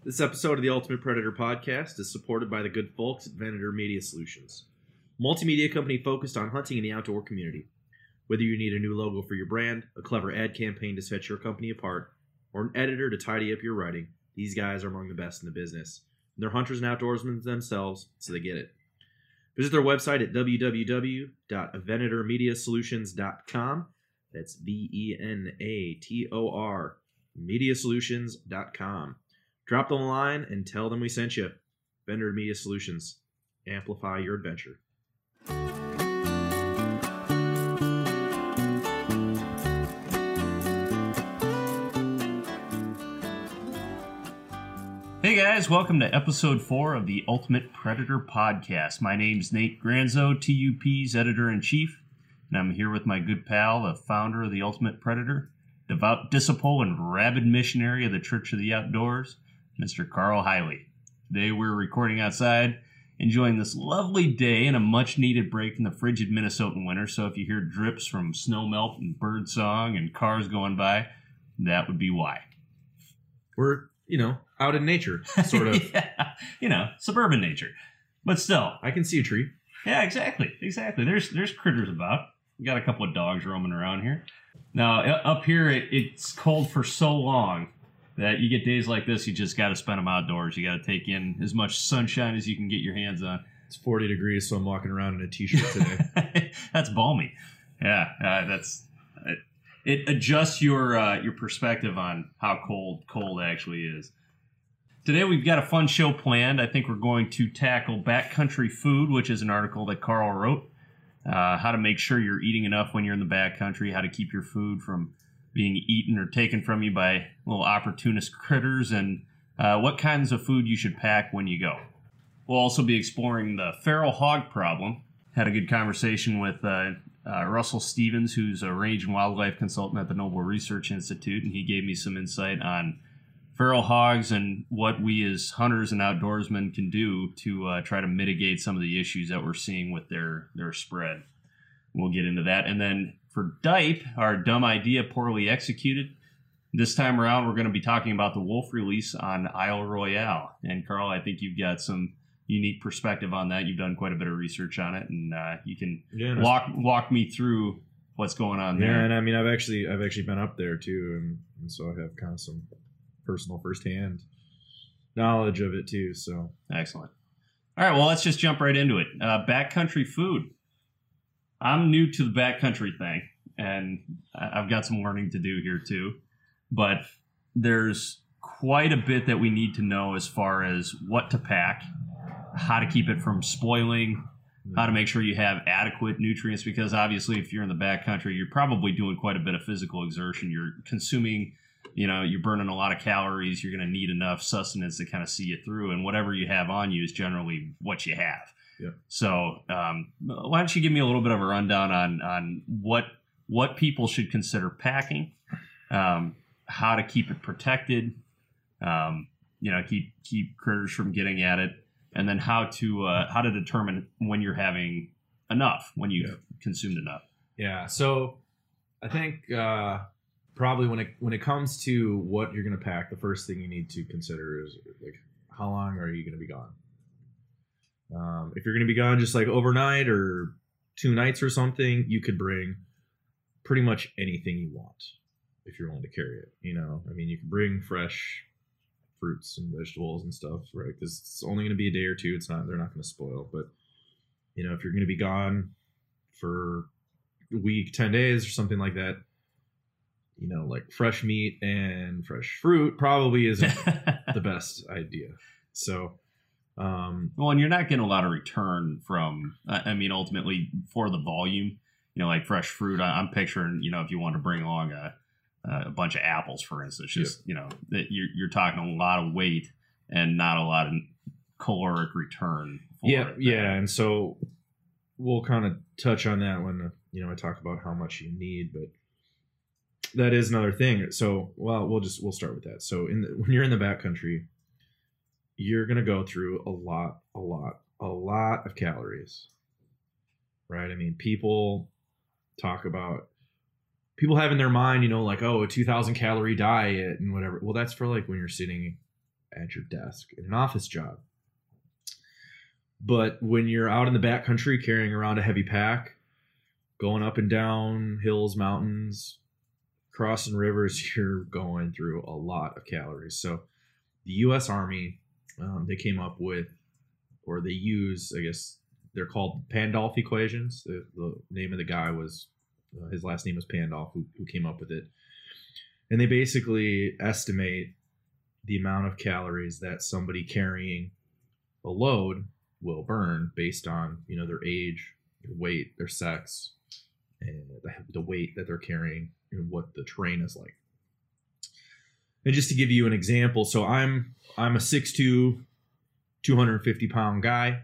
This episode of the Ultimate Predator podcast is supported by the good folks at Venator Media Solutions, a multimedia company focused on hunting in the outdoor community. Whether you need a new logo for your brand, a clever ad campaign to set your company apart, or an editor to tidy up your writing, these guys are among the best in the business. They're hunters and outdoorsmen themselves, so they get it. Visit their website at www.venatormediasolutions.com. That's V-E-N-A-T-O-R, mediasolutions.com. Drop them a line and tell them we sent you. Venator Media Solutions. Amplify your adventure. Hey guys, welcome to episode 4 of the Ultimate Predator podcast. My name's Nate Granzo, TUP's editor-in-chief, and I'm here with my good pal, the founder of the Ultimate Predator, devout disciple and rabid missionary of the Church of the Outdoors, Mr. Carl Hiley. Today we're recording outside, enjoying this lovely day and a much-needed break from the frigid Minnesotan winter, so if you hear drips from snow melt and bird song and cars going by, that would be why. We're, out in nature, sort of. Yeah, suburban nature. But still. I can see a tree. Yeah, exactly. There's critters about. We got a couple of dogs roaming around here. Now, up here, it's cold for so long that you get days like this, you just got to spend them outdoors. You got to take in as much sunshine as you can get your hands on. It's 40 degrees, so I'm walking around in a t-shirt today. That's balmy. Yeah, it adjusts your perspective on how cold actually is. Today we've got a fun show planned. I think we're going to tackle backcountry food, which is an article that Carl wrote. How to make sure you're eating enough when you're in the backcountry, how to keep your food from being eaten or taken from you by little opportunist critters, and what kinds of food you should pack when you go. We'll also be exploring the feral hog problem. Had a good conversation with Russell Stevens, who's a range and wildlife consultant at the Noble Research Institute, and he gave me some insight on feral hogs and what we as hunters and outdoorsmen can do to try to mitigate some of the issues that we're seeing with their spread. We'll get into that. And then for DIPE, our dumb idea poorly executed, this time around we're going to be talking about the wolf release on Isle Royale. And Carl, I think you've got some unique perspective on that. You've done quite a bit of research on it, and you can walk me through what's going on there. Yeah, and I mean, I've actually been up there too, and so I have kind of some personal firsthand knowledge of it too. So excellent. All right, well, let's just jump right into it. Backcountry food. I'm new to the backcountry thing, and I've got some learning to do here too. But there's quite a bit that we need to know as far as what to pack, how to keep it from spoiling, how to make sure you have adequate nutrients, because obviously if you're in the backcountry, you're probably doing quite a bit of physical exertion. You're consuming, you're burning a lot of calories. You're going to need enough sustenance to kind of see you through, and whatever you have on you is generally what you have. Yeah. So why don't you give me a little bit of a rundown on what people should consider packing, how to keep it protected, keep critters from getting at it, and then how to determine when you're having enough, when you've consumed enough. Yeah. So I think probably when it comes to what you're going to pack, the first thing you need to consider is like, how long are you going to be gone? If you're going to be gone just like overnight or 2 nights or something, you could bring pretty much anything you want if you're willing to carry it. I mean, you can bring fresh fruits and vegetables and stuff, right? Because it's only going to be a day or two. They're not going to spoil. But if you're going to be gone for a week, 10 days or something like that, like fresh meat and fresh fruit probably isn't the best idea. So, well, and you're not getting a lot of return from, ultimately for the volume, like fresh fruit. I'm picturing, if you want to bring along a bunch of apples, for instance, that you're talking a lot of weight and not a lot of caloric return. Yeah. And so we'll kind of touch on that when, I talk about how much you need, but that is another thing. So, we'll start with that. So when you're in the backcountry, you're going to go through a lot of calories, right? I mean, people have in their mind, like, oh, a 2,000 calorie diet and whatever. Well, that's for like when you're sitting at your desk in an office job. But when you're out in the backcountry carrying around a heavy pack, going up and down hills, mountains, crossing rivers, you're going through a lot of calories. So the U.S. Army, they came up with, or they use, I guess they're called Pandolf equations. The name of the guy was, his last name was Pandolf, who came up with it. And they basically estimate the amount of calories that somebody carrying a load will burn based on, their age, their weight, their sex, and the weight that they're carrying and what the terrain is like. And just to give you an example, so I'm a 6'2", 250-pound guy,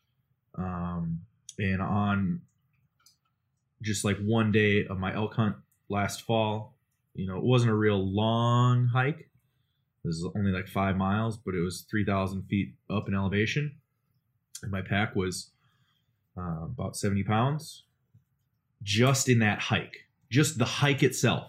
and on just like one day of my elk hunt last fall, it wasn't a real long hike. It was only like 5 miles, but it was 3,000 feet up in elevation. And my pack was about 70 pounds just in that hike, just the hike itself.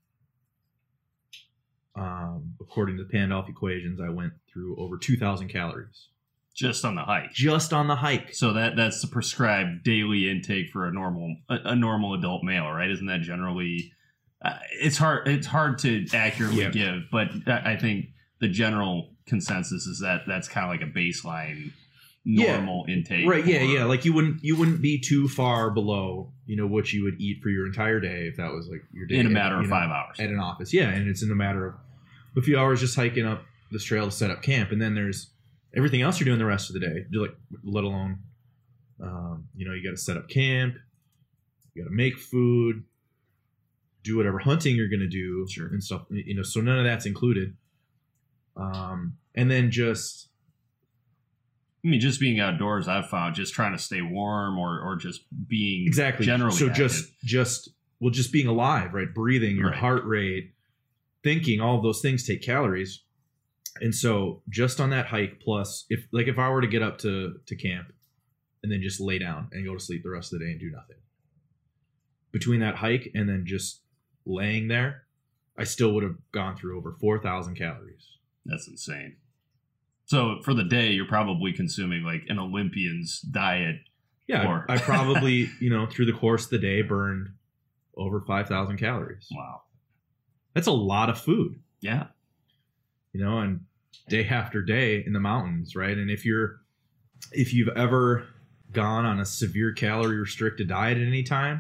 According to the Pandolf equations, I went through over 2,000 calories. Just on the hike. Just on the hike. So that's the prescribed daily intake for a normal adult male, right? Isn't that generally? It's hard to accurately give, but I think the general consensus is that that's kind of like a baseline normal intake. Right. Yeah. Like you wouldn't be too far below, what you would eat for your entire day if that was like your day in a matter of 5 hours at an office. Yeah, and it's in a matter of a few hours just hiking up this trail to set up camp, and then there's everything else you're doing the rest of the day. Let alone, you got to set up camp, you got to make food, do whatever hunting you're going to do, sure, and stuff. So none of that's included. And then just being outdoors, I've found just trying to stay warm or just being exactly generally so active. just being alive, right? Breathing, your heart rate, thinking, all of those things take calories. And so just on that hike, plus if I were to get up to camp and then just lay down and go to sleep the rest of the day and do nothing, between that hike and then just laying there, I still would have gone through over 4,000 calories. That's insane. So for the day, you're probably consuming like an Olympian's diet. Yeah, I probably, through the course of the day burned over 5,000 calories. Wow. That's a lot of food. Yeah. And day after day in the mountains, right? And if you've ever gone on a severe calorie restricted diet at any time,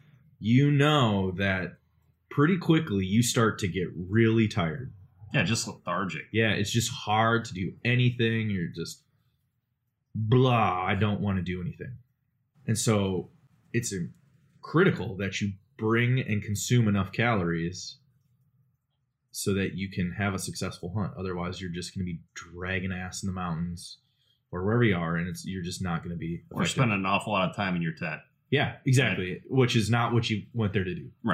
that pretty quickly you start to get really tired. Yeah, just lethargic. Yeah, it's just hard to do anything. You're just blah, I don't want to do anything. And so it's critical that you bring and consume enough calories so that you can have a successful hunt. Otherwise, you're just going to be dragging ass in the mountains or wherever you are, and you're just not going to be effective. Or spending an awful lot of time in your tent. Yeah, exactly, right. Which is not what you went there to do. Right.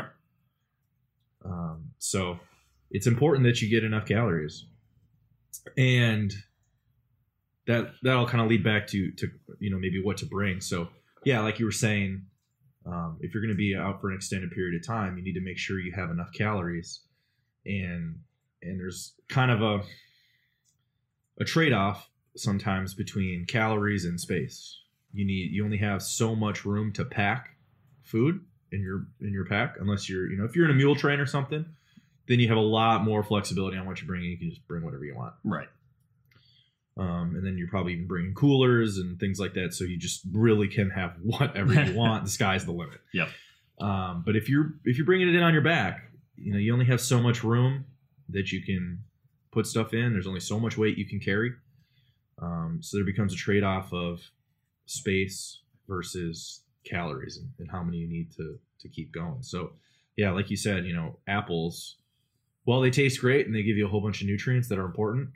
So it's important that you get enough calories. And that'll kind of lead back to maybe what to bring. So, yeah, like you were saying, if you're going to be out for an extended period of time, you need to make sure you have enough calories. And there's kind of a trade-off sometimes between calories and space. You only have so much room to pack food in your pack, unless you're if you're in a mule train or something, then you have a lot more flexibility on what you bring. You can just bring whatever you want. Right. And then you're probably even bringing coolers and things like that, so you just really can have whatever you want. The sky's the limit. Yep. But if you're bringing it in on your back, you only have so much room that you can put stuff in. There's only so much weight you can carry. So there becomes a trade-off of space versus calories and how many you need to keep going. So yeah, like you said, apples, well, they taste great and they give you a whole bunch of nutrients that are important.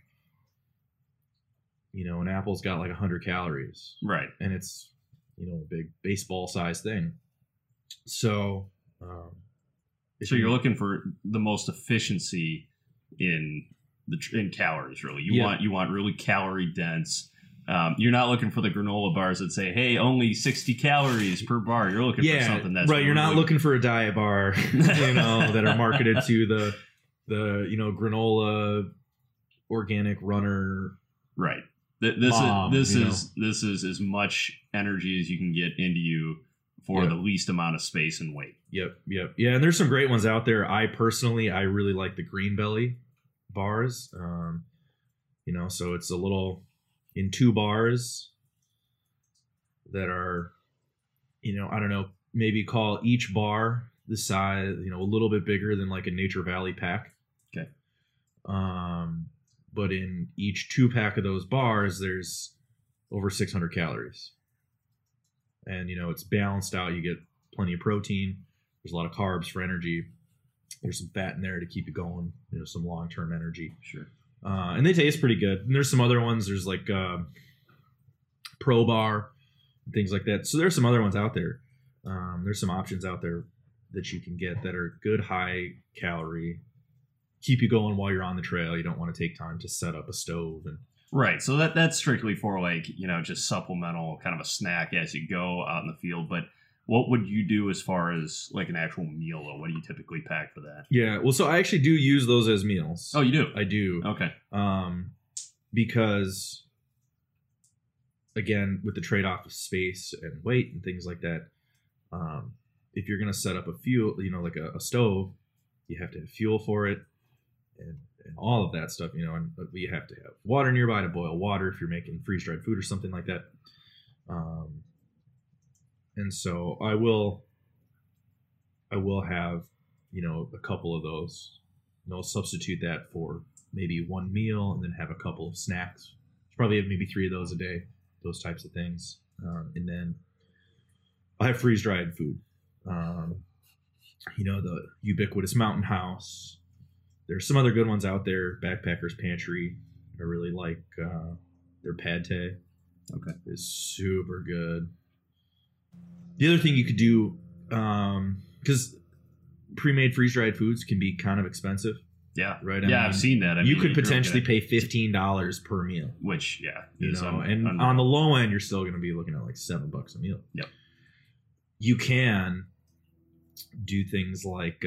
An apple's got like 100 calories. Right. And it's, a big baseball size thing. So, so you're looking for the most efficiency in calories, really. You want really calorie dense. You're not looking for the granola bars that say, "Hey, only 60 calories per bar." You're looking for something that's right. You're not looking for a diet bar, that are marketed to the granola organic runner. Right. Mom, This you know. is as much energy as you can get into you for Yep. the least amount of space and weight. Yep. Yeah, and there's some great ones out there. I really like the Green Belly bars. So it's a little in 2 bars that are, I don't know, maybe call each bar the size, a little bit bigger than like a Nature Valley pack. Okay. But in each 2-pack of those bars, there's over 600 calories. And, it's balanced out. You get plenty of protein. There's a lot of carbs for energy. There's some fat in there to keep you going, some long-term energy. Sure. And they taste pretty good. And there's some other ones. There's like Pro Bar, things like that. So there's some other ones out there. There's some options out there that you can get that are good, high calorie, keep you going while you're on the trail. You don't want to take time to set up a stove. And Right. So that's strictly for like, just supplemental kind of a snack as you go out in the field. But what would you do as far as like an actual meal though? What do you typically pack for that? yeah, well, so I actually do use those as meals. Oh, you do? I do. Okay. Because again, with the trade-off of space and weight and things like that, if you're going to set up a fuel, like a stove, you have to have fuel for it and all of that stuff, and you have to have water nearby to boil water if you're making freeze-dried food or something like that. And so I will have, a couple of those, substitute that for maybe one meal and then have a couple of snacks. Probably have maybe 3 of those a day, those types of things. And then I have freeze-dried food. The ubiquitous Mountain House. There's some other good ones out there. Backpackers Pantry. I really like their pad thai. Okay. It's super good. The other thing you could do, because pre-made freeze-dried foods can be kind of expensive. Yeah. Right. I've seen that. You could potentially pay $15 per meal. Which, and on the low end, you're still going to be looking at like $7 a meal. Yep. You can do things like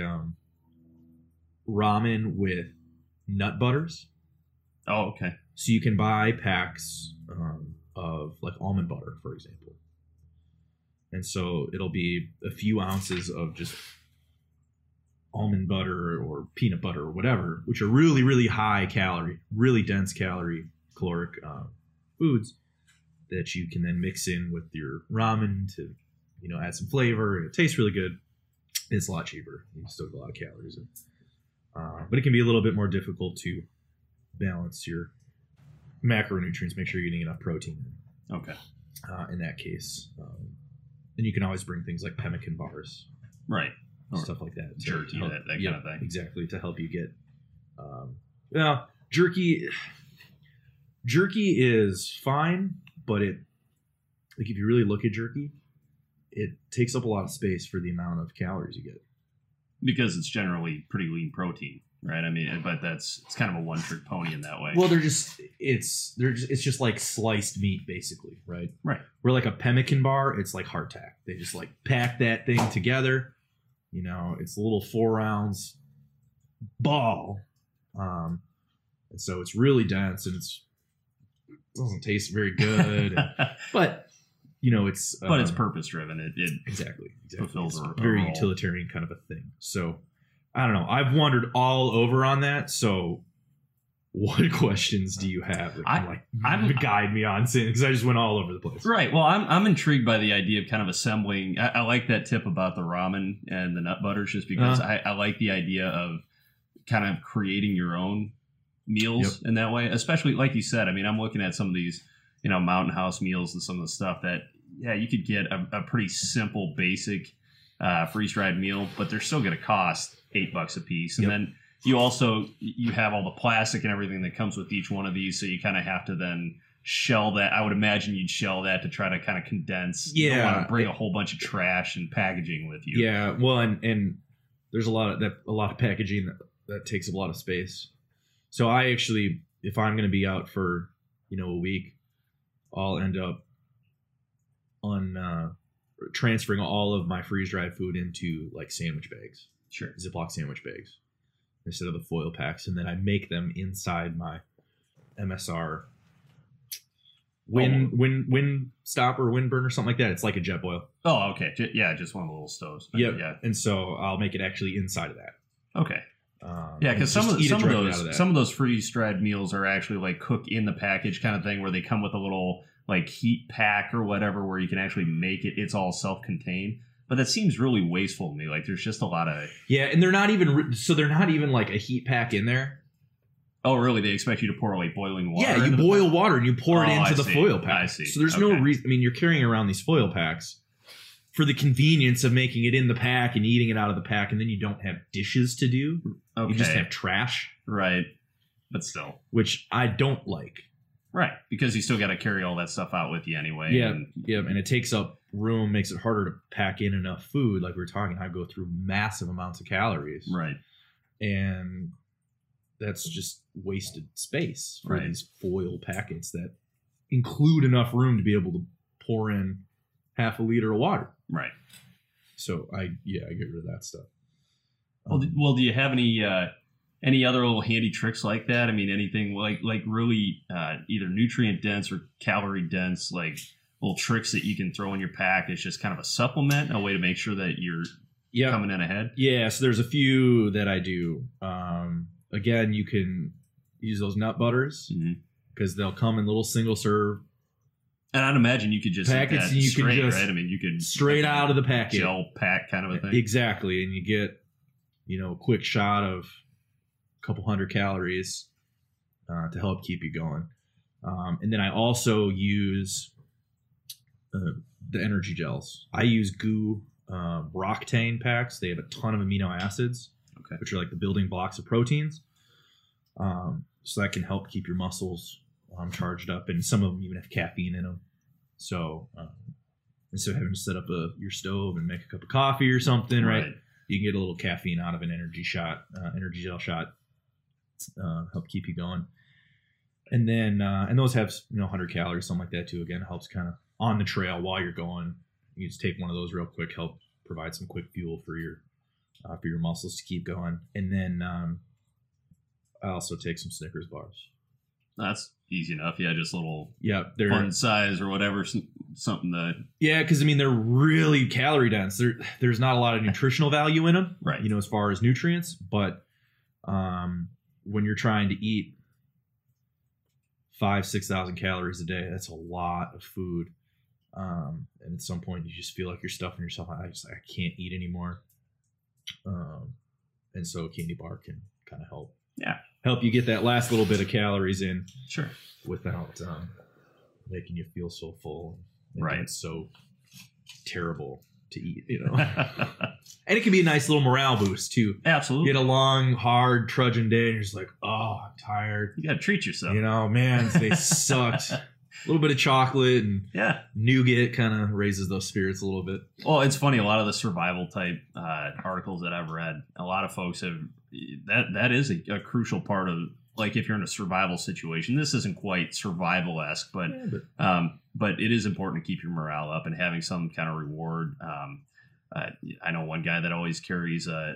ramen with nut butters. Oh, okay. So you can buy packs of like almond butter, for example. And so it'll be a few ounces of just almond butter or peanut butter or whatever, which are really, really high calorie, really dense caloric foods that you can then mix in with your ramen to, add some flavor. It tastes really good. It's a lot cheaper. You still get a lot of calories in. But it can be a little bit more difficult to balance your macronutrients, make sure you're getting enough protein in. Okay. In that case. And you can always bring things like pemmican bars. Right. Stuff like that. Jerky, that kind of thing. Exactly, to help you get... jerky is fine, but if you really look at jerky, it takes up a lot of space for the amount of calories you get. Because it's generally pretty lean protein, right? I mean, but it's kind of a one-trick pony in that way. Well, it's just like sliced meat, basically, right? Right. Where like a pemmican bar, it's like hardtack. They just like pack that thing together. It's a little 4 ounce ball, and so it's really dense and it doesn't taste very good. But it's it's purpose driven. It exactly fulfills it's a very role. utilitarian kind of a thing. So I don't know. I've wandered all over on that. So what questions do you have that can guide me on, because I just went all over the place. Right. Well, I'm intrigued by the idea of kind of assembling. I like that tip about the ramen and the nut butters, just because I like the idea of kind of creating your own meals in that way. Especially like you said. I mean, I'm looking at some of these, Mountain House meals and some of the stuff that, you could get a pretty simple, basic freeze-dried meal, but they're still going to cost $8 a piece. And then you have all the plastic and everything that comes with each one of these, so you kind of have to then shell that. I would imagine you'd shell that to try to kind of condense. You don't want to bring a whole bunch of trash and packaging with you. Yeah, well, and there's a lot of packaging that takes up a lot of space. So I actually, if I'm going to be out for a week, I'll end up transferring all of my freeze-dried food into like sandwich bags. Sure. Ziploc sandwich bags instead of the foil packs, and then I make them inside my MSR wind stopper, wind burner, something like that. It's like a Jetboil. Oh, okay. Yeah, just one of the little stoves. Yep. Yeah. And so I'll make it actually inside of that. Okay. Yeah, because some of those freeze dried meals are actually like cook in the package kind of thing, where they come with a little like heat pack or whatever, where you can actually make it. It's all self contained, but that seems really wasteful to me. Like there's just a lot of and they're not even like a heat pack in there. Oh, really? They expect you to pour like boiling water? Yeah, you boil water and you pour it into the foil pack. I see. So there's no reason. I mean, you're carrying around these foil packs for the convenience of making it in the pack and eating it out of the pack, and then you don't have dishes to do. Okay. You just have trash. Right. But still. Which I don't like. Right. Because you still got to carry all that stuff out with you anyway. Yeah. And it takes up room, makes it harder to pack in enough food. Like we were talking, I go through massive amounts of calories. Right. And that's just wasted space for these foil packets that include enough room to be able to pour in half a liter of water. Right. So I get rid of that stuff. Well, do you have any other little handy tricks like that? I mean, anything like really either nutrient dense or calorie dense, like little tricks that you can throw in your pack? It's just kind of a supplement, a way to make sure that you're coming in ahead. Yeah. So there's a few that I do. Again, you can use those nut butters because they'll come in little single serve. And I'd imagine you could just packets, and you straight, can just right? I mean, you could straight out of the packet, gel pack kind of a thing. Exactly, and you get a quick shot of a couple hundred calories to help keep you going. And then I also use the energy gels. I use GU Roctane packs. They have a ton of amino acids, which are like the building blocks of proteins. So that can help keep your muscles charged up, and some of them even have caffeine in them. So instead of having to set up your stove and make a cup of coffee or something, right? You can get a little caffeine out of an energy gel shot, help keep you going. And then and those have 100 calories, something like that too. Again, it helps kind of on the trail while you're going. You just take one of those real quick, help provide some quick fuel for your muscles to keep going. And then I also take some Snickers bars. That's easy enough. Yeah, just a little they're fun size or whatever, something that... Yeah, because, I mean, they're really calorie dense. There's not a lot of nutritional value in them, right? As far as nutrients. But when you're trying to eat 5,000-6,000 calories a day, that's a lot of food. And at some point, you just feel like you're stuffing yourself. I can't eat anymore. And so a candy bar can kind of help. Yeah. Help you get that last little bit of calories in. Sure. Without making you feel so full. And it's so terrible to eat, And it can be a nice little morale boost too. Absolutely. You get a long, hard, trudging day and you're just like, oh, I'm tired. You got to treat yourself. Man, they sucked. A little bit of chocolate and nougat kind of raises those spirits a little bit. Well, it's funny. A lot of the survival type articles that I've read, a lot of folks have that is a crucial part of, like, if you're in a survival situation. This isn't quite survival-esque, but it is important to keep your morale up and having some kind of reward. I know one guy that always carries a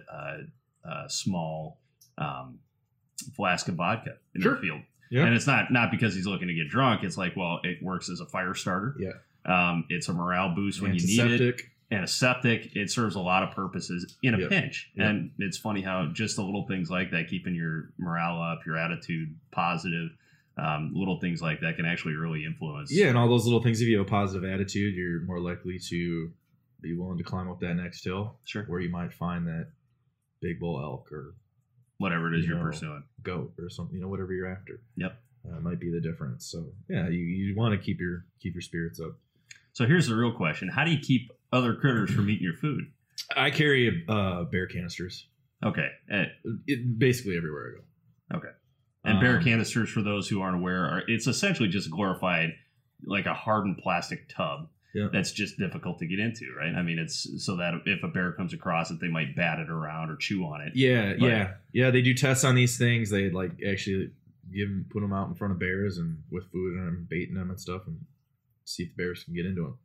small flask of vodka in the field. Yeah. And it's not because he's looking to get drunk. It's like, well, it works as a fire starter. Yeah. It's a morale boost when you need it. Antiseptic. It serves a lot of purposes in a pinch. Yep. And it's funny how just the little things like that, keeping your morale up, your attitude positive, little things like that can actually really influence. Yeah, and all those little things, if you have a positive attitude, you're more likely to be willing to climb up that next hill. Sure. Where you might find that big bull elk or whatever it is you're pursuing. Goat or something, whatever you're after. Yep. Might be the difference. So yeah, you want to keep your spirits up. So here's the real question: how do you keep other critters from eating your food? I carry bear canisters. Okay. Basically everywhere I go. Okay. And bear canisters, for those who aren't aware, it's essentially just glorified, like a hardened plastic tub that's just difficult to get into, right? I mean, it's so that if a bear comes across it, they might bat it around or chew on it. Yeah. They do tests on these things. They actually put them out in front of bears and with food in them, baiting them and stuff, and see if the bears can get into them.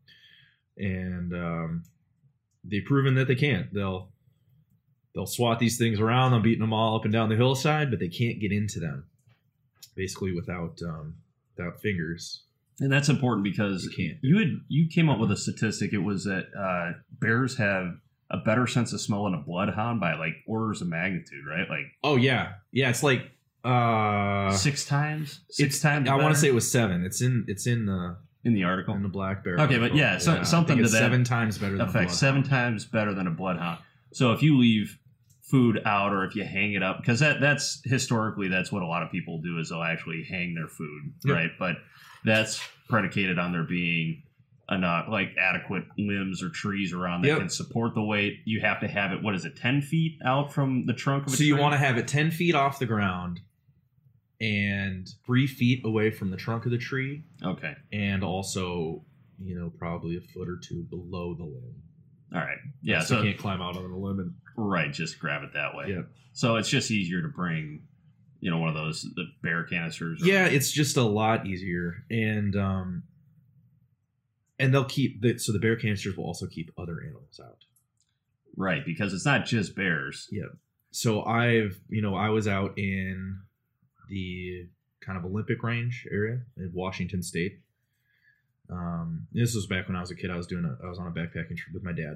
And they've proven that they can't. They'll swat these things around. They're beating them all up and down the hillside, but they can't get into them. basically without fingers. And that's important because you came up with a statistic. It was that bears have a better sense of smell than a bloodhound by like orders of magnitude, right? Like, oh yeah, it's like 6 times. I want to say it was 7. It's in the article in the black bear. Okay, but yeah, something to that 7 times better than effect. 7 times better than a bloodhound. So if you leave food out or if you hang it up, because that's historically that's what a lot of people do is they'll actually hang their food, right? But that's predicated on there being enough like adequate limbs or trees around that can support the weight. You have to have it. What is it? 10 feet out from the trunk of a tree. So you want to have it 10 feet off the ground and 3 feet away from the trunk of the tree. Okay. And also, probably a foot or 2 below the limb. All right. Yeah. So you can't climb out on the limb and just grab it that way. Yeah. So it's just easier to bring, one of those the bear canisters. Yeah, it's just a lot easier, and they'll keep the bear canisters will also keep other animals out. Right, because it's not just bears. Yeah. So I was out in the kind of Olympic range area in Washington State. This was back when I was a kid. I was on a backpacking trip with my dad.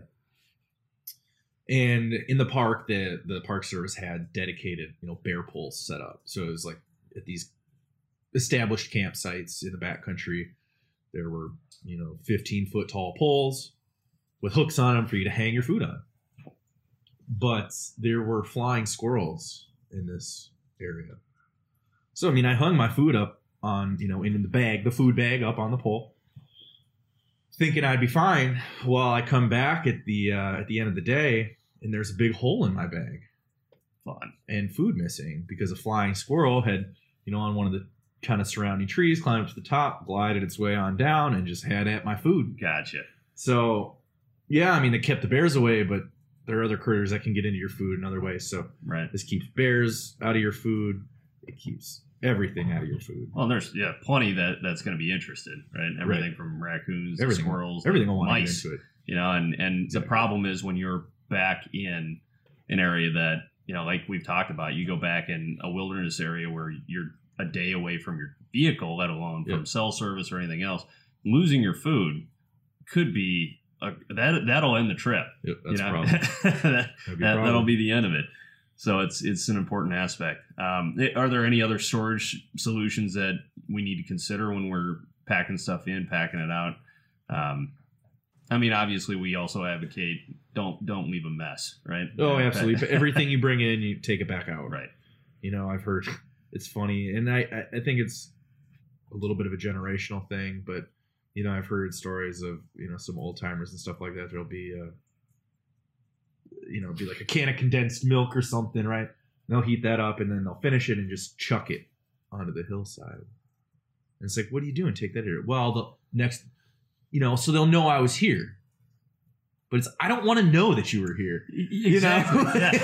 And in the park, the Park Service had dedicated, bear poles set up. So it was like at these established campsites in the backcountry, there were, 15-foot tall poles with hooks on them for you to hang your food on. But there were flying squirrels in this area. So, I hung my food up on, in the food bag up on the pole, thinking I'd be fine. Well, I come back at the end of the day, and there's a big hole in my bag. Fun. And food missing because a flying squirrel had, on one of the kind of surrounding trees, climbed up to the top, glided its way on down, and just had at my food. Gotcha. So, yeah, it kept the bears away, but there are other critters that can get into your food in other ways. So this keeps bears out of your food. It keeps everything out of your food. Well, there's plenty that's going to be interested, right? Everything from raccoons, to squirrels, everything will want mice, to get into it. And Exactly. The problem is when you're back in an area that like we've talked about, you go back in a wilderness area where you're a day away from your vehicle, let alone from cell service or anything else. Losing your food could be that'll end the trip. Yep, that's a problem. That'll be the end of it. So it's an important aspect. Are there any other storage solutions that we need to consider when we're packing stuff in, packing it out? Obviously, we also advocate don't leave a mess, right? Oh, absolutely. But everything you bring in, you take it back out. Right. I've heard it's funny, and I think it's a little bit of a generational thing, but I've heard stories of some old timers and stuff like that. There'll be be like a can of condensed milk or something, right? And they'll heat that up and then they'll finish it and just chuck it onto the hillside. And it's like, what are you doing? Take that here. Well, the next, so they'll know I was here. But I don't want to know that you were here. Exactly.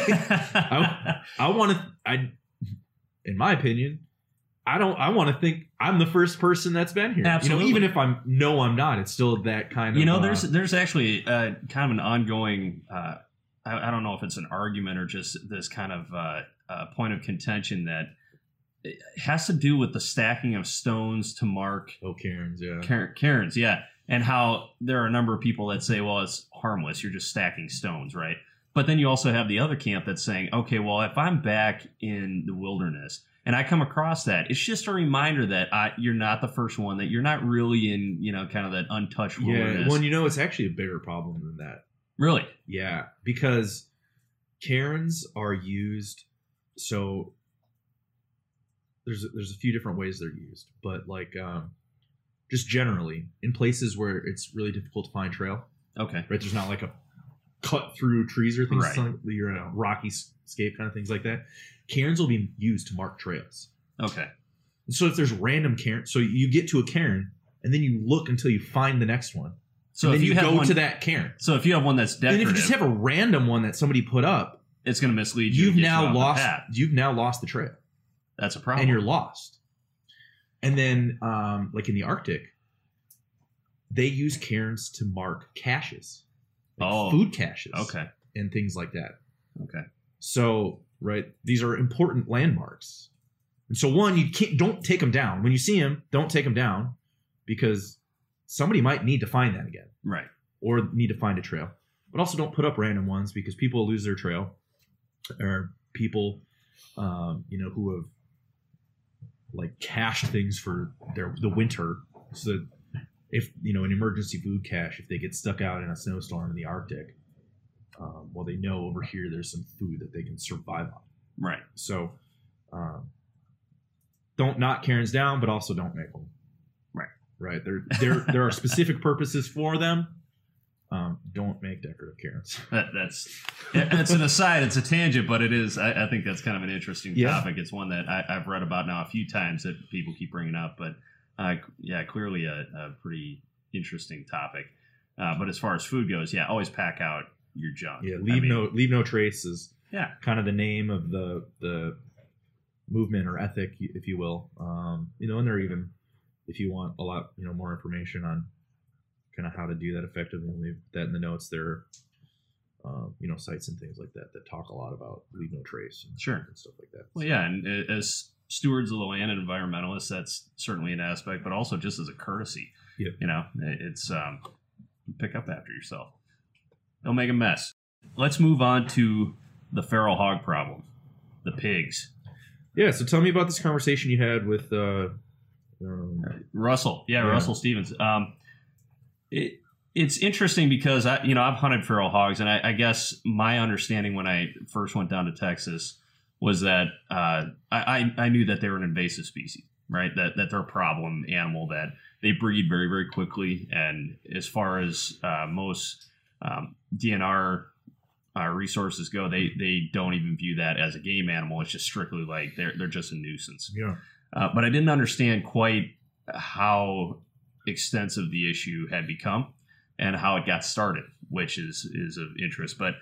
I want to, in my opinion, I want to think I'm the first person that's been here. Absolutely. Even if I'm not, it's still that kind of. There's actually kind of an ongoing. I don't know if it's an argument or just this kind of point of contention that it has to do with the stacking of stones to mark. Oh, cairns, yeah. Cairns, yeah. And how there are a number of people that say, well, it's harmless. You're just stacking stones, right? But then you also have the other camp that's saying, okay, well, if I'm back in the wilderness and I come across that, it's just a reminder that you're not the first one, that you're not really in, kind of that untouched wilderness. Yeah, well, it's actually a bigger problem than that. Really? Yeah, because cairns are used, so there's a few different ways they're used, but just generally in places where it's really difficult to find trail. Okay. Right, there's not like a cut through trees or things. Right. You're in a rocky scape kind of things like that. Cairns will be used to mark trails. Okay. So if there's random cairns, so you get to a cairn and then you look until you find the next one. So and then you go to that cairn. So if you have one that's decorative, and if you just have a random one that somebody put up, it's going to mislead you. You've now lost the trail. That's a problem. And you're lost. And then, like in the Arctic, they use cairns to mark caches, food caches, and things like that. Okay. So, right, these are important landmarks, And so one, don't take them down. When you see them, don't take them down because somebody might need to find that again. Right. Or need to find a trail. But also don't put up random ones because people lose their trail. Or people, who have like cached things for the winter. So that if, an emergency food cache, if they get stuck out in a snowstorm in the Arctic, they know over here there's some food that they can survive on. Right. So don't knock cairns down, but also don't make them. Right. There are specific purposes for them. Don't make decorative cairns. That's an aside. It's a tangent, but it is. I think that's kind of an interesting topic. It's one that I've read about now a few times that people keep bringing up. But clearly a pretty interesting topic. But as far as food goes, always pack out your junk. Yeah, leave no traces. Yeah, kind of the name of the movement or ethic, if you will. And they're even, if you want a lot more information on kind of how to do that effectively, leave that in the notes. There are sites and things like that talk a lot about leave no trace and stuff like that. Well, yeah, and as stewards of the land and environmentalists, that's certainly an aspect, but also just as a courtesy. Yeah. It's pick up after yourself. Don't make a mess. Let's move on to the feral hog problem, the pigs. Yeah, so tell me about this conversation you had with Russell. Yeah, Russell Stevens. It's interesting because I've hunted feral hogs, and I guess my understanding when I first went down to Texas was that I knew that they were an invasive species, right? That they're a problem animal, that they breed very, very quickly, and as far as most DNR resources go, they don't even view that as a game animal. It's just strictly like they're just a nuisance. Yeah. But I didn't understand quite how extensive the issue had become and how it got started, which is of interest. But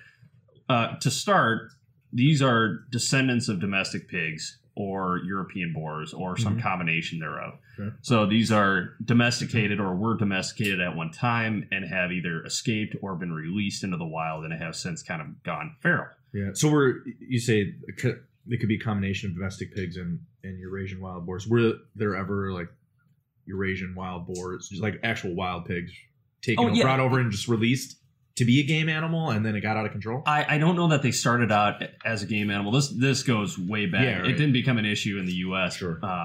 to start, these are descendants of domestic pigs or European boars or some combination thereof. Okay. So these are domesticated or were domesticated at one time and have either escaped or been released into the wild and have since kind of gone feral. Yeah. So you say it could be a combination of domestic pigs and Eurasian wild boars. Were there ever like Eurasian wild boars, just like actual wild pigs, brought over and just released to be a game animal, and then it got out of control? I don't know that they started out as a game animal. This goes way back. Yeah, right. It didn't become an issue in the U.S.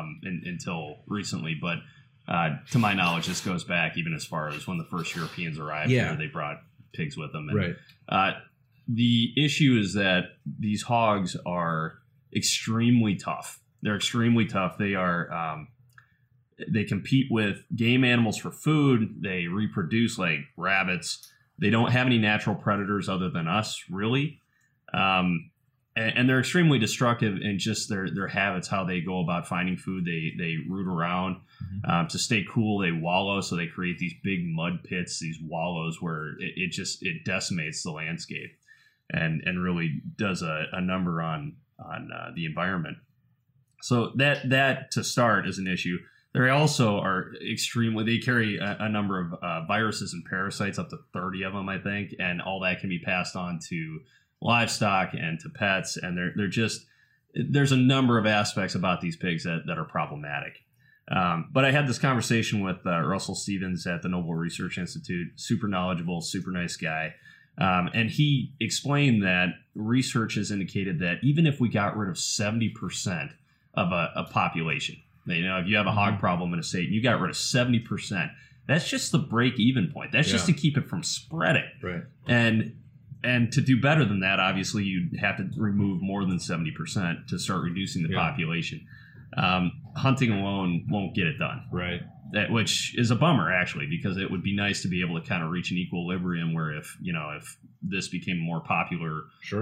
Until recently, but to my knowledge, this goes back even as far as when the first Europeans arrived here. They brought pigs with them. And, right. The issue is that these hogs are extremely tough. They're extremely tough. They are. They compete with game animals for food. They reproduce like rabbits. They don't have any natural predators other than us, really. And they're extremely destructive in just their habits, how they go about finding food. They root around. To stay cool, they wallow. So they create these big mud pits, these wallows where it decimates the landscape and really does a number on the environment. So that to start is an issue. They also are they carry a number of viruses and parasites, up to 30 of them, I think, and all that can be passed on to livestock and to pets. And there's a number of aspects about these pigs that are problematic. But I had this conversation with Russell Stevens at the Noble Research Institute, super knowledgeable, super nice guy. And he explained that research has indicated that even if we got rid of 70% of a population, if you have a hog problem in a state and you got rid of 70%, that's just the break-even point. That's just to keep it from spreading. Right. And to do better than that, obviously, you'd have to remove more than 70% to start reducing the population. Hunting alone won't get it done. Right. Which is a bummer, actually, because it would be nice to be able to kind of reach an equilibrium where if this became a more popular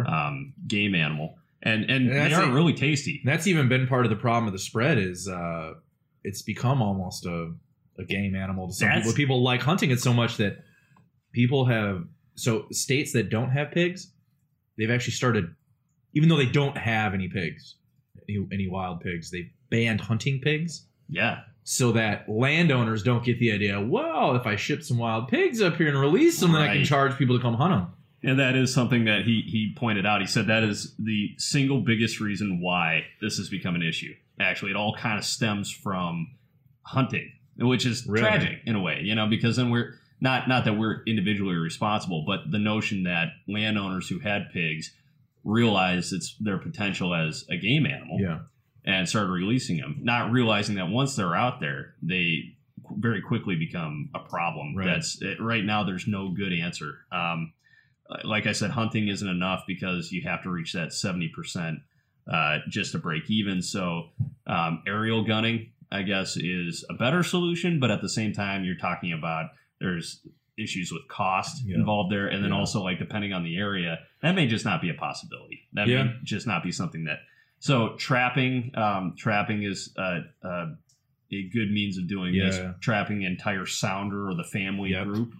game animal. And they are really tasty. That's even been part of the problem of the spread is it's become almost a game animal to some people. People like hunting it so much that people have... So states that don't have pigs, they've actually started... Even though they don't have any pigs, any wild pigs, they banned hunting pigs. Yeah. So that landowners don't get the idea, well, if I ship some wild pigs up here and release them, then I can charge people to come hunt them. And that is something that he pointed out. He said that is the single biggest reason why this has become an issue. Actually, it all kind of stems from hunting, which is Really? tragic in a way, because then we're not that we're individually responsible, but the notion that landowners who had pigs realized it's their potential as a game animal Yeah. and started releasing them, not realizing that once they're out there, they very quickly become a problem. Right. Right now, there's no good answer. Like I said, hunting isn't enough because you have to reach that 70% just to break even. So aerial gunning, I guess, is a better solution, but at the same time, you're talking about there's issues with cost involved there, and then also, like, depending on the area, that may just not be a possibility. That may just not be something that. So trapping is a good means of doing this. Trapping the entire sounder or the family group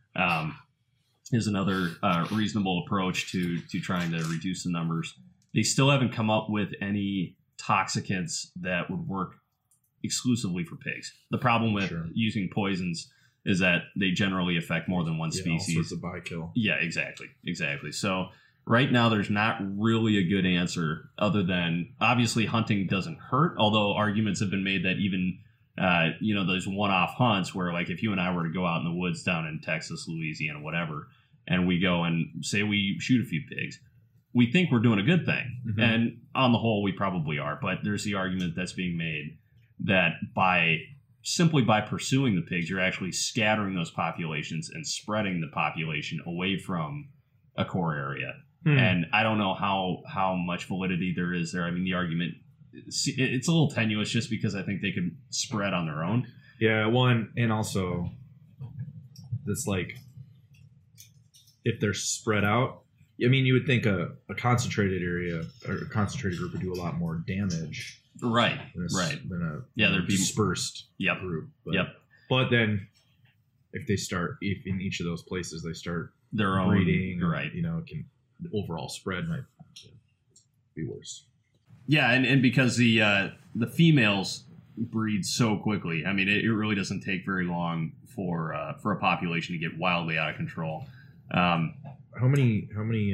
is another reasonable approach to trying to reduce the numbers. They still haven't come up with any toxicants that would work exclusively for pigs. The problem with using poisons is that they generally affect more than one species. All sorts of bykill. Yeah, exactly. So right now, there's not really a good answer other than, obviously, hunting doesn't hurt, although arguments have been made that even, those one-off hunts where, like, if you and I were to go out in the woods down in Texas, Louisiana, whatever, and we go and say we shoot a few pigs, we think we're doing a good thing. Mm-hmm. And on the whole, we probably are. But there's the argument that's being made that simply by pursuing the pigs, you're actually scattering those populations and spreading the population away from a core area. And I don't know how much validity there is there. I mean, the argument, it's a little tenuous just because I think they could spread on their own. Yeah, one, and also, it's like, if they're spread out, I mean, you would think a concentrated area or a concentrated group would do a lot more damage. Right. Than there'd be dispersed group. But then, if in each of those places they start their own breeding, right? The overall spread might be worse. Yeah, and because the females breed so quickly, I mean, it really doesn't take very long for a population to get wildly out of control. How many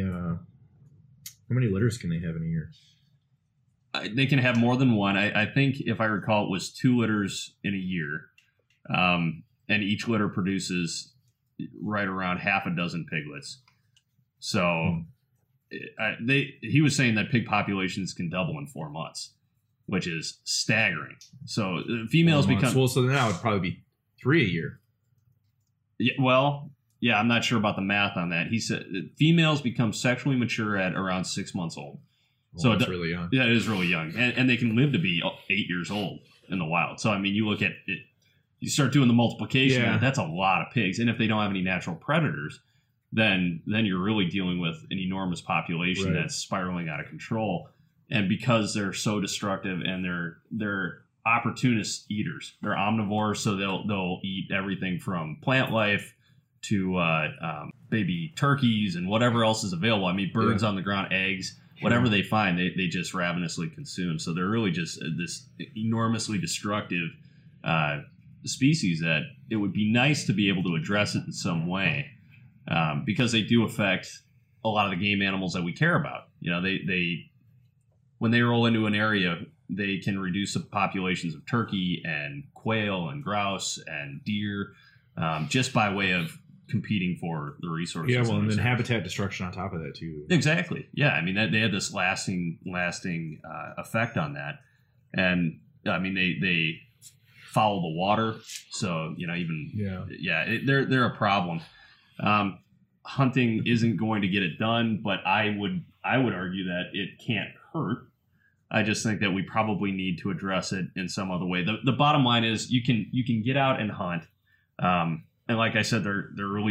litters can they have in a year? They can have more than one. I think, if I recall, it was 2 litters in a year, and each litter produces right around half a dozen piglets. So he was saying that pig populations can double in 4 months, which is staggering. So females become... Well, so now it would probably be 3 a year. Yeah, well, yeah, I'm not sure about the math on that. He said females become sexually mature at around 6 months old. So it's really young. Yeah, it is really young. And they can live to be 8 years old in the wild. So, I mean, you look at it, you start doing the multiplication, that's a lot of pigs. And if they don't have any natural predators, then you're really dealing with an enormous population that's spiraling out of control. And because they're so destructive and they're opportunist eaters, they're omnivores, so they'll eat everything from plant life to baby turkeys and whatever else is available. I mean, birds on the ground, eggs, whatever they find, they just ravenously consume. So they're really just this enormously destructive species that it would be nice to be able to address it in some way, because they do affect a lot of the game animals that we care about. They when they roll into an area, they can reduce the populations of turkey and quail and grouse and deer, just by way of competing for the resources. Yeah, well, and then habitat destruction on top of that too. Exactly. Yeah, I mean, they had this lasting effect on that, and I mean they foul the water, so they're a problem. Hunting isn't going to get it done, but I would argue that it can't hurt. I just think that we probably need to address it in some other way. The bottom line is you can get out and hunt, and like I said, they're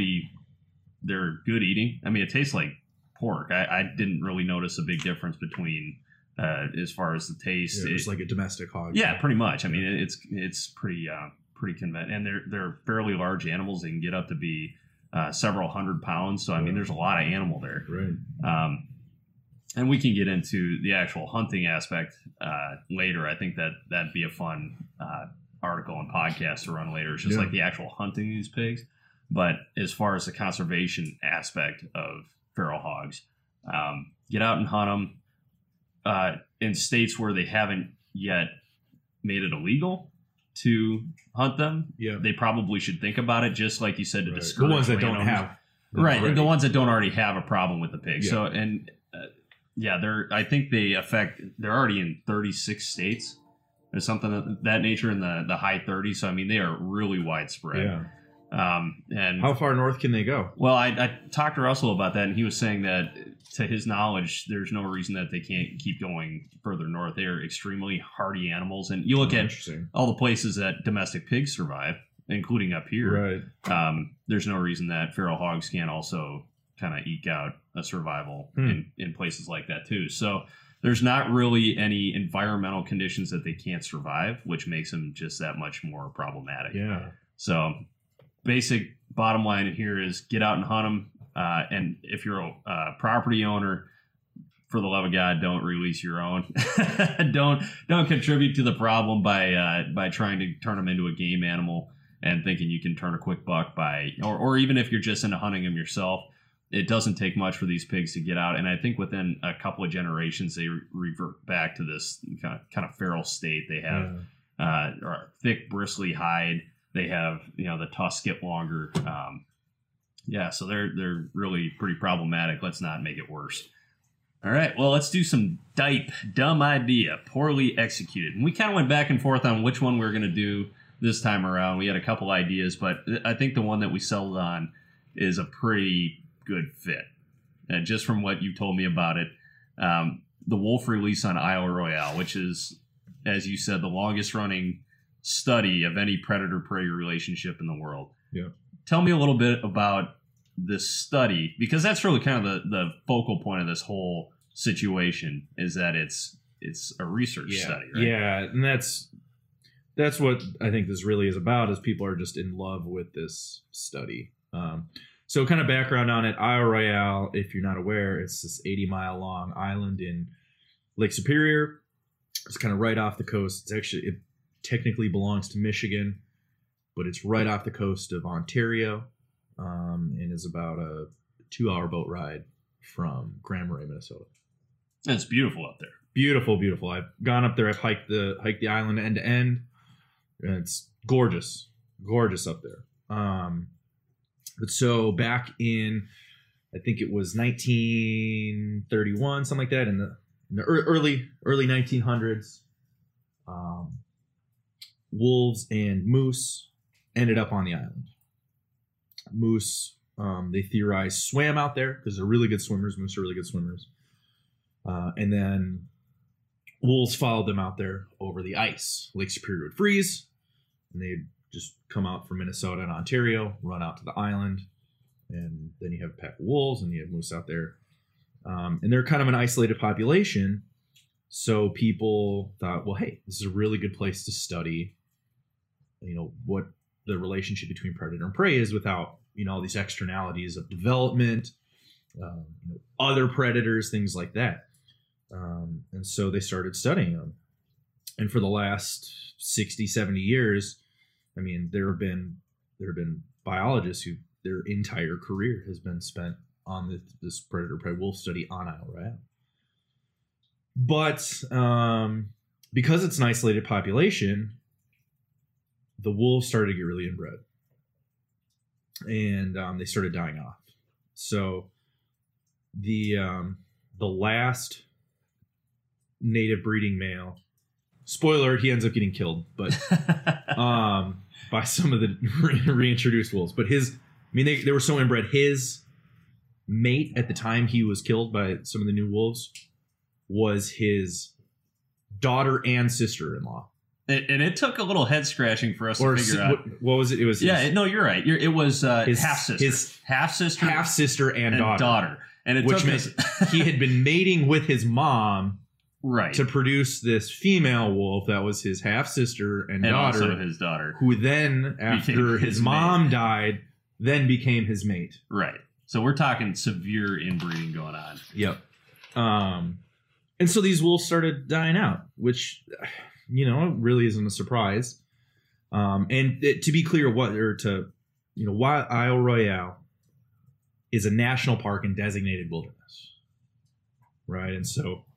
good eating. I mean, it tastes like pork. I didn't really notice a big difference between as far as the taste. Yeah, it's like a domestic hog. Yeah, pretty much. I mean, it's pretty conventional, and they're fairly large animals. They can get up to be several hundred pounds. So I mean, there's a lot of animal there. Right. And we can get into the actual hunting aspect later. I think that'd be a fun article and podcast to run later. It's just like the actual hunting these pigs. But as far as the conservation aspect of feral hogs, get out and hunt them in states where they haven't yet made it illegal to hunt them, Yeah. they probably should think about it, just like you said, to Right. discourage The ones that don't landowners. have. Right, already. the ones that don't already have a problem with the pig. Yeah. So, and I think they're already in 36 states or something of that nature, in the high 30s. So, I mean, they are really widespread. Yeah. And How far north can they go? well, I talked to Russell about that, and he was saying that, to his knowledge, there's no reason that they can't keep going further north. They are extremely hardy animals, and you look at Interesting. all the places that domestic pigs survive, including up here. Right. There's no reason that feral hogs can't also kind of eke out a survival in places like that too. So there's not really any environmental conditions that they can't survive, which makes them just that much more problematic. Yeah. So basic bottom line here is get out and hunt them. And if you're a property owner, for the love of God, don't release your own. don't contribute to the problem by trying to turn them into a game animal and thinking you can turn a quick buck or even if you're just into hunting them yourself. It doesn't take much for these pigs to get out, and I think within a couple of generations they revert back to this kind of feral state. They have or thick, bristly hide. They have the tusks get longer. So they're really pretty problematic. Let's not make it worse. All right, well, let's do some dumb idea, poorly executed. And we kind of went back and forth on which one we were going to do this time around. We had a couple ideas, but I think the one that we settled on is a pretty good fit. And just from what you told me about it, the wolf release on Isle Royale, which is, as you said, the longest running study of any predator-prey relationship in the world. Yeah. Tell me a little bit about this study, because that's really kind of the focal point of this whole situation, is that it's a research study, right? Yeah, and that's what I think this really is about, is people are just in love with this study. So kind of background on it, Isle Royale, if you're not aware, it's this 80-mile long island in Lake Superior. It's kind of right off the coast. It technically belongs to Michigan, but it's right off the coast of Ontario, and is about a 2-hour boat ride from Grand Marais, Minnesota. It's beautiful up there. Beautiful, beautiful. I've gone up there. I've hiked the island end to end, and it's gorgeous up there. But so back in, I think it was 1931, something like that, in the early 1900s, wolves and moose ended up on the island. Moose, they theorized, swam out there because they're really good swimmers. Moose are really good swimmers. And then wolves followed them out there over the ice. Lake Superior would freeze, and they'd just come out from Minnesota and Ontario, run out to the island, and then you have a pack of wolves and you have moose out there. And they're kind of an isolated population. So people thought, well, hey, this is a really good place to study, what the relationship between predator and prey is without, all these externalities of development, other predators, things like that. And so they started studying them. And for the last 60, 70 years, I mean, there have been biologists who their entire career has been spent on this predator-prey wolf study on Isle Royale. But because it's an isolated population, the wolves started to get really inbred, and they started dying off. So the last native breeding male, spoiler, he ends up getting killed, but by some of the reintroduced wolves. But they were so inbred. His mate at the time he was killed by some of the new wolves was his daughter and sister-in-law. And it took a little head scratching for us to figure out. What was it? It was no, you're right. It was his half-sister. His half-sister and daughter. And it which took meant he had been mating with his mom, right, to produce this female wolf that was his half-sister and daughter. Also his daughter. Who then, after his mom died, then became his mate. Right. So we're talking severe inbreeding going on. Yep. And so these wolves started dying out, which, really isn't a surprise. To be clear, why Isle Royale is a national park and designated wilderness, right? And so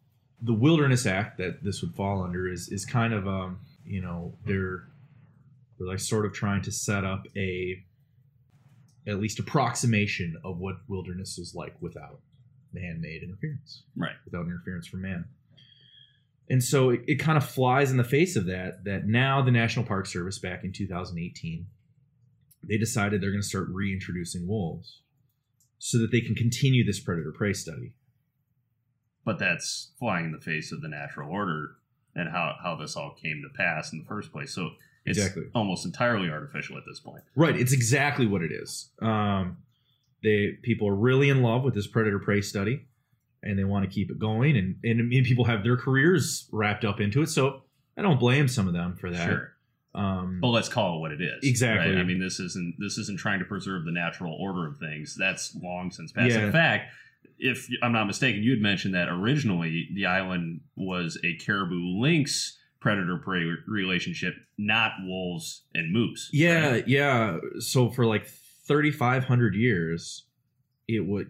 the Wilderness Act that this would fall under is kind of they're like sort of trying to set up at least approximation of what wilderness is like without man-made interference, right? Without interference from man. And so it kind of flies in the face of that now the National Park Service back in 2018, they decided they're going to start reintroducing wolves so that they can continue this predator-prey study. But that's flying in the face of the natural order and how this all came to pass in the first place. So it's almost entirely artificial at this point. Right. It's exactly what it is. People are really in love with this predator-prey study, and they want to keep it going. And people have their careers wrapped up into it. So I don't blame some of them for that. Sure. But let's call it what it is. Exactly. Right? I mean, this isn't trying to preserve the natural order of things. That's long since passed. Yeah. In fact, if I'm not mistaken, you had mentioned that originally the island was a caribou lynx predator-prey relationship, not wolves and moose. Yeah, right? yeah. So for like 3,500 years, woodland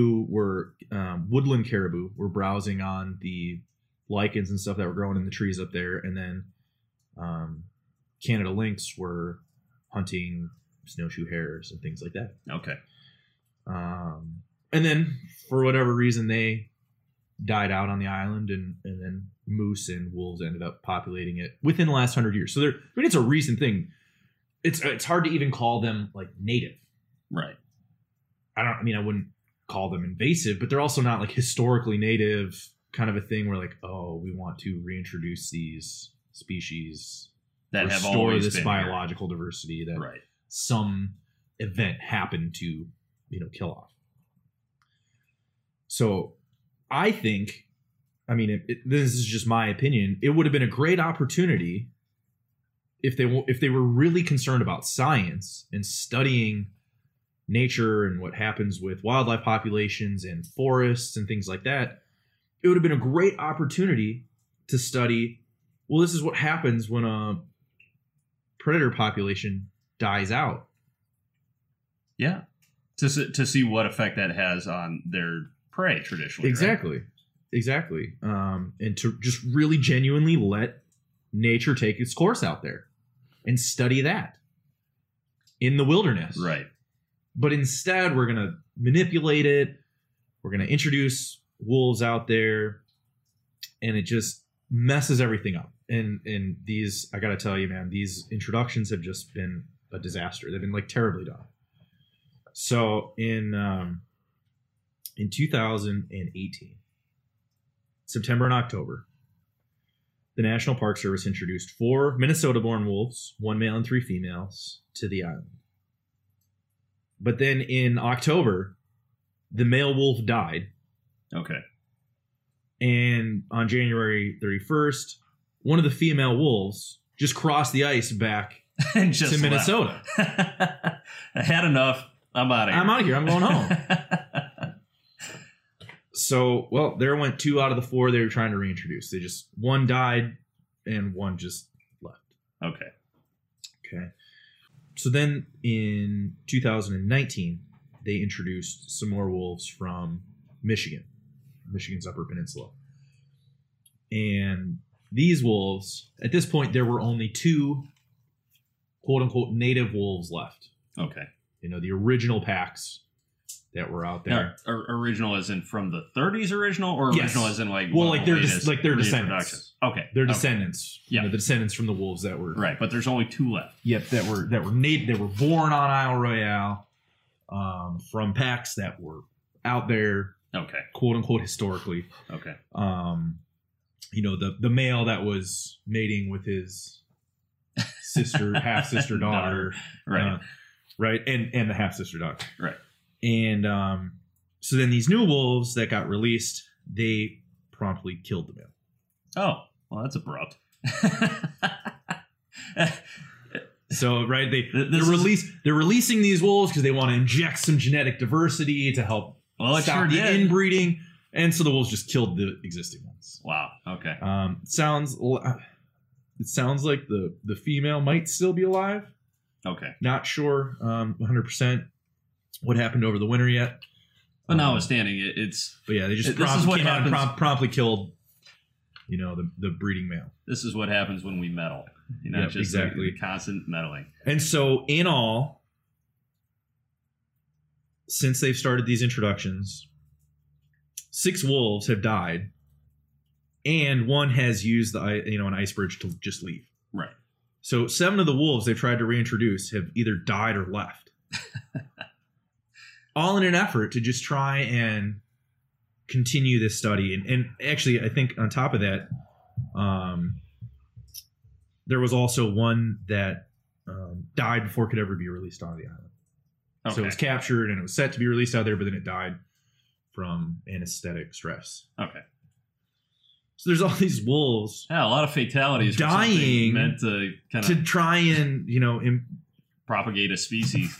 caribou were browsing on the lichens and stuff that were growing in the trees up there, and then Canada lynx were hunting snowshoe hares and things like that. Okay. And then for whatever reason they died out on the island, and then moose and wolves ended up populating it within the last 100 years. So it's a recent thing. It's hard to even call them like native. Right. I wouldn't call them invasive, but they're also not like historically native kind of a thing where like, oh, we want to reintroduce these species that have restore always this been biological diversity that right. some event happened to, kill off. So I think, this is just my opinion, it would have been a great opportunity if they were really concerned about science and studying nature and what happens with wildlife populations and forests and things like that. It would have been a great opportunity to study, well, this is what happens when a predator population dies out. Yeah. To see what effect that has on their prey traditionally. Exactly. Right? Exactly. And to just really genuinely let nature take its course out there and study that in the wilderness. Right. But instead, we're going to manipulate it. We're going to introduce wolves out there, and it just messes everything up. And these, I got to tell you, man, these introductions have just been a disaster. They've been like terribly done. So in 2018, September and October, the National Park Service introduced 4 Minnesota-born wolves, 1 male and 3 females, to the island. But then in October, the male wolf died. Okay. And on January 31st, one of the female wolves just crossed the ice back to Minnesota. I had enough. I'm out of here. I'm out of here. I'm going home. So, well, there went 2 out of the 4 they were trying to reintroduce. One died and one just left. Okay. So then in 2019, they introduced some more wolves from Michigan's Upper Peninsula. And these wolves, at this point, there were only 2 quote-unquote native wolves left. Okay. The original packs that were out there. Now, original as in from the 30s original, or original Yes. as in like... Well, they're just like their descendants. Okay. They're descendants. Yeah. The descendants from the wolves that were... Right, but there's only 2 left. Yep, that were native. They were born on Isle Royale from packs that were out there, okay, quote unquote, historically. Okay. The male that was mating with his sister, half sister daughter, right, right, and the half sister daughter, right, and so then these new wolves that got released, they promptly killed the male. Oh, well, that's abrupt. So right, they're releasing these wolves because they want to inject some genetic diversity to help stop the inbreeding, and so the wolves just killed the existing ones. Wow. Okay. It sounds like the female might still be alive. Okay. Not sure 100% what happened over the winter yet. But notwithstanding, it's. But yeah, they just this is what came out happens. and promptly killed the breeding male. This is what happens when we meddle. Yep, just exactly. the constant meddling. And so in all, since they've started these introductions, 6 wolves have died, and 1 has used an ice bridge to just leave. Right. So 7 of the wolves they've tried to reintroduce have either died or left. All in an effort to just try and continue this study. And actually, I think on top of that, there was also 1 that died before it could ever be released on the island. Okay. So it was captured and it was set to be released out there, but then it died from anesthetic stress. Okay. So there's all these wolves. Yeah, a lot of fatalities dying meant to kind of to try and propagate a species.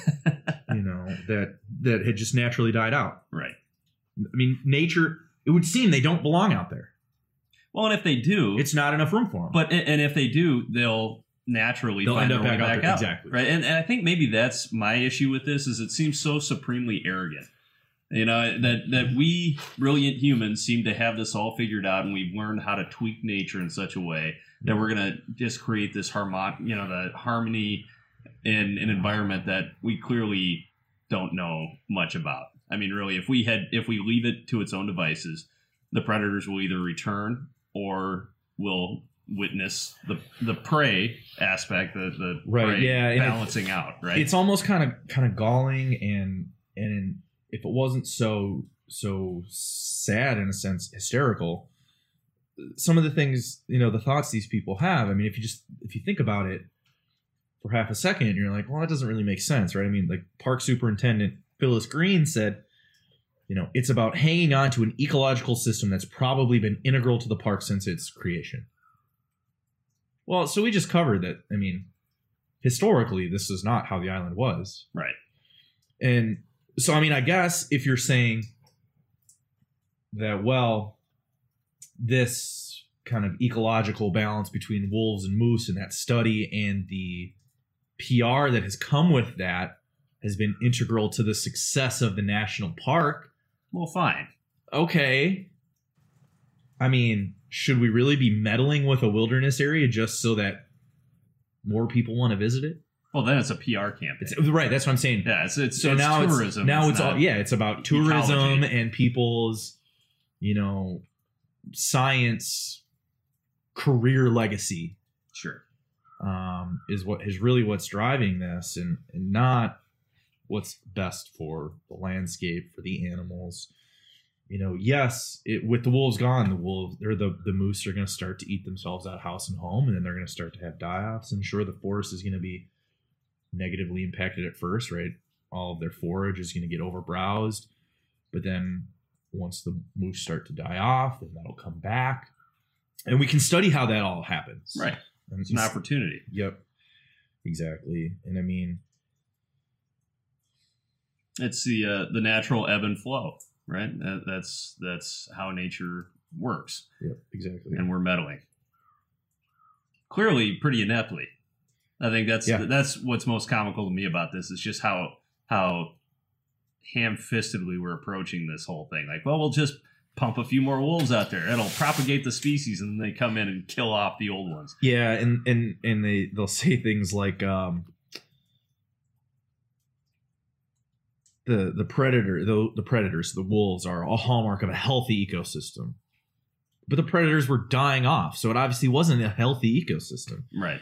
that had just naturally died out. Right. I mean, nature. It would seem they don't belong out there. Well, and if they do, it's not enough room for them. But if they do, they'll naturally end up back out. Exactly. Right. And I think maybe that's my issue with this is it seems so supremely arrogant. That we brilliant humans seem to have this all figured out, and we've learned how to tweak nature in such a way that we're going to just create this the harmony in an environment that we clearly don't know much about. I mean, really, if we leave it to its own devices, the predators will either return or will witness the prey aspect, the prey balancing out. Right. It's almost kind of galling and if it wasn't so sad in a sense, hysterical, some of the things, the thoughts these people have. I mean, if you think about it for half a second, you're like, well, that doesn't really make sense, right? I mean, like Park Superintendent Phyllis Green said, it's about hanging on to an ecological system that's probably been integral to the park since its creation. Well, so we just covered that. I mean, historically, this is not how the island was. Right. And so, I mean, I guess if you're saying that, well, this kind of ecological balance between wolves and moose and that study and the PR that has come with that has been integral to the success of the national park. Well, fine. Okay. I mean, should we really be meddling with a wilderness area just so that more people want to visit it? Well, then it's a PR campaign. Right, that's what I'm saying. Yeah, it's tourism. It's about tourism ecology. And people's, science career legacy. Sure. Is what's driving this and not what's best for the landscape, for the animals. Yes, with the wolves gone, the moose are going to start to eat themselves out house and home, and then they're going to start to have die-offs. And sure, the forest is going to be negatively impacted at first, right? All of their forage is going to get overbrowsed, but then once the moose start to die off, then that'll come back, and we can study how that all happens. Right, it's an opportunity. Yep, exactly. And I mean, it's the natural ebb and flow, right? That's how nature works. Yep, exactly. And we're meddling, clearly, pretty ineptly. I think that's what's most comical to me about this is just how ham-fistedly we're approaching this whole thing. Like, well, we'll just pump a few more wolves out there. It'll propagate the species, and then they come in and kill off the old ones. Yeah, and they'll say things like the predators, the wolves are a hallmark of a healthy ecosystem. But the predators were dying off, so it obviously wasn't a healthy ecosystem. Right.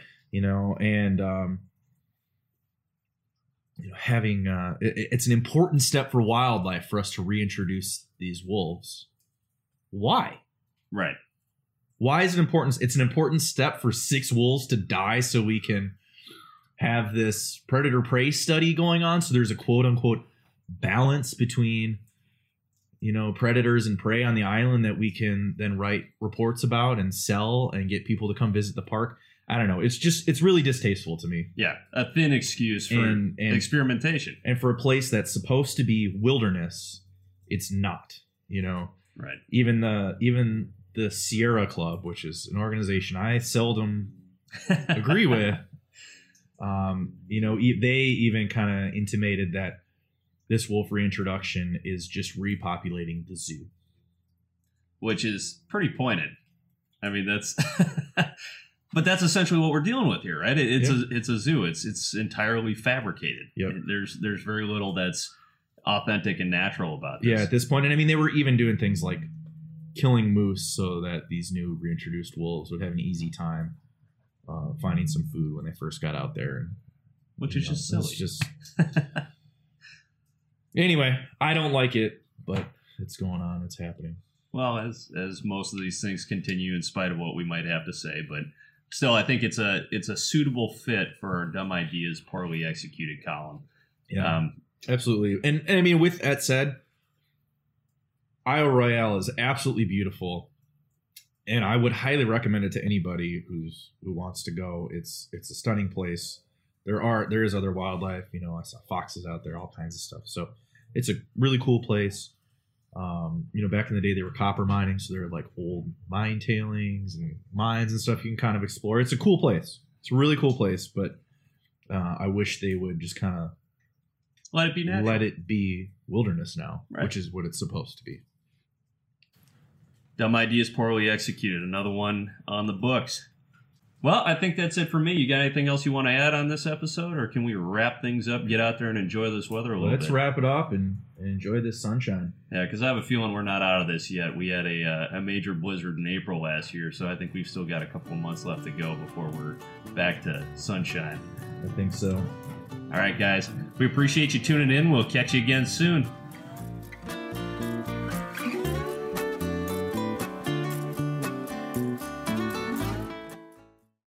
Having it's an important step for wildlife for us to reintroduce these wolves. Why? Right. Why is it important? It's an important step for 6 wolves to die so we can have this predator-prey study going on. So there's a quote-unquote balance between, predators and prey on the island that we can then write reports about and sell and get people to come visit the park. I don't know. It's really distasteful to me. Yeah, a thin excuse for experimentation. And for a place that's supposed to be wilderness, it's not, Right. Even the Sierra Club, which is an organization I seldom agree with, they even kind of intimated that this wolf reintroduction is just repopulating the zoo. Which is pretty pointed. I mean, that's but that's essentially what we're dealing with here, right? It's a zoo. It's entirely fabricated. Yep. There's very little that's authentic and natural about this. Yeah, at this point, and I mean, they were even doing things like killing moose so that these new reintroduced wolves would have an easy time finding some food when they first got out there. Which is just silly. It's just anyway, I don't like it, but it's going on. It's happening. Well, as most of these things continue, in spite of what we might have to say, but still, I think it's a suitable fit for our Dumb Ideas Poorly Executed column. Yeah, absolutely. And I mean, with that said, Isle Royale is absolutely beautiful, and I would highly recommend it to anybody who wants to go. It's a stunning place. There is other wildlife. You know, I saw foxes out there, all kinds of stuff. So it's a really cool place. You know, back in the day, they were copper mining, so there were like old mine tailings and mines and stuff you can kind of explore. It's a cool place. It's a really cool place, but I wish they would just kind of let it be natural. Let it be wilderness now, right, which is what it's supposed to be. Dumb Ideas Poorly Executed, another one on the books. Well, I think that's it for me. You got anything else you want to add on this episode, or can we wrap things up, get out there and enjoy this weather a little bit? Let's wrap it up and enjoy this sunshine. Yeah, because I have a feeling we're not out of this yet. We had a major blizzard in April last year, so I think we've still got a couple of months left to go before we're back to sunshine. I think so. All right, guys. We appreciate you tuning in. We'll catch you again soon.